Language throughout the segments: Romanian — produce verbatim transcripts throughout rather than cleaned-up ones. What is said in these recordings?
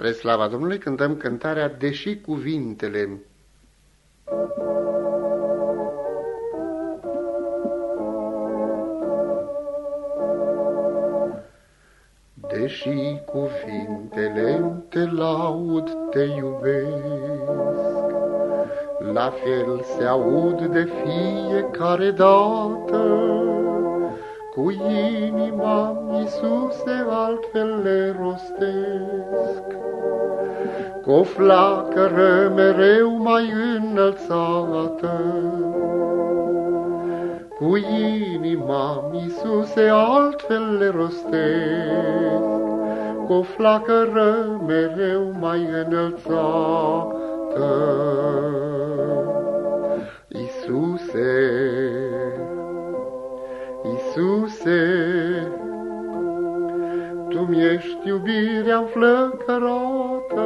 Spre slava Domnului cântăm cântarea Deși cuvintele. Deși cuvintele te laud, te iubesc, la fel se aud de fiecare dată. Cu inima, Iisuse, altfel le rostesc, cu-o flacără mereu mai înălțată. Cu inima, Iisuse, altfel le rostesc, cu-o flacără mereu mai înălțată. Iisuse, Iisuse, Tu-mi ești iubirea înflăcărată,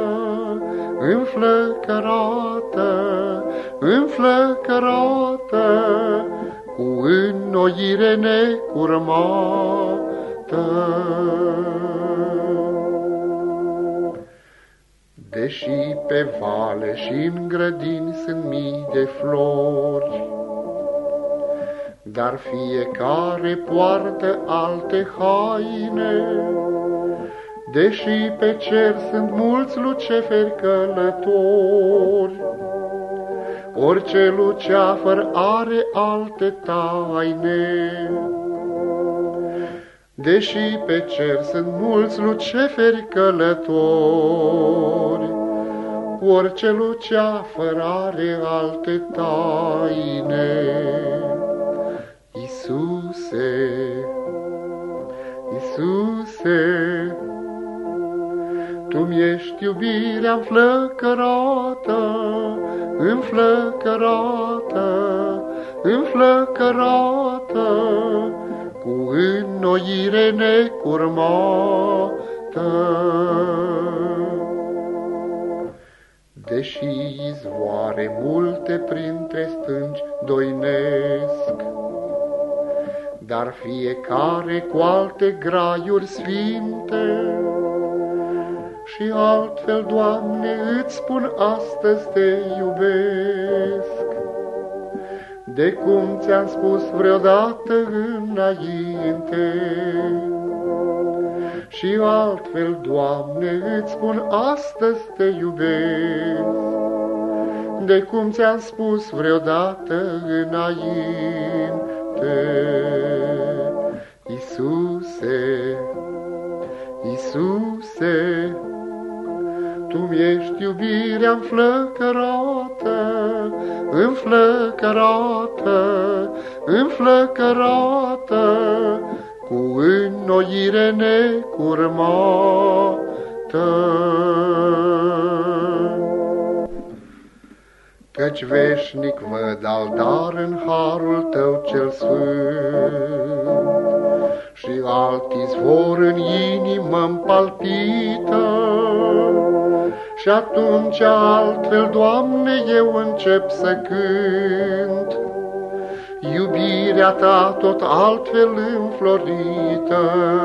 înflăcărată, înflăcărată, cu înnoire necurmată. Deși pe vale și în grădini sunt mii de flori, dar fiecare poartă alte haine. Deși pe cer sunt mulți luceferi călători, orice luceafăr are alte taine. Deși pe cer sunt mulți luceferi călători, orice luceafăr are alte taine. Iisuse, Iisuse, Tu-mi ești iubirea înflăcărată, înflăcărată, înflăcărată, cu înnoire necurmată. Deși izvoare multe printre stânci doinesc, dar fiecare cu alte graiuri sfinte, și altfel, Doamne, îți spun astăzi te iubesc, de cum ți-am spus vreodată înainte. Și altfel, Doamne, îți spun astăzi te iubesc, de cum ți-am spus vreodată înainte. Iisuse, Iisuse, Tu-mi ești iubirea înflăcărată, înflăcărată, înflăcărată, cu înnoire necurmată. Căci veșnic văd aldar în harul Tău cel sfânt, și alt izvor în inimă-mi palpită. Și atunci altfel, Doamne, eu încep să cânt iubirea Ta tot altfel înflorită.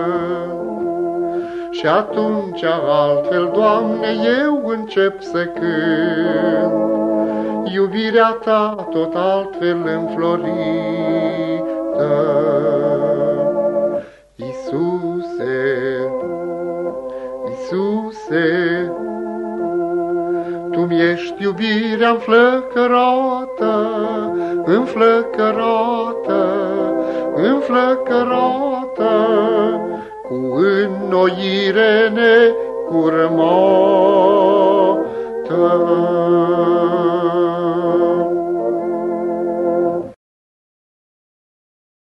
Și atunci altfel, Doamne, eu încep să cânt iubirea Ta tot altfel înflorită. Iisuse, Iisuse, Tu-mi ești iubirea înflăcărată, înflăcărată, înflăcărată, cu înnoire necurmată.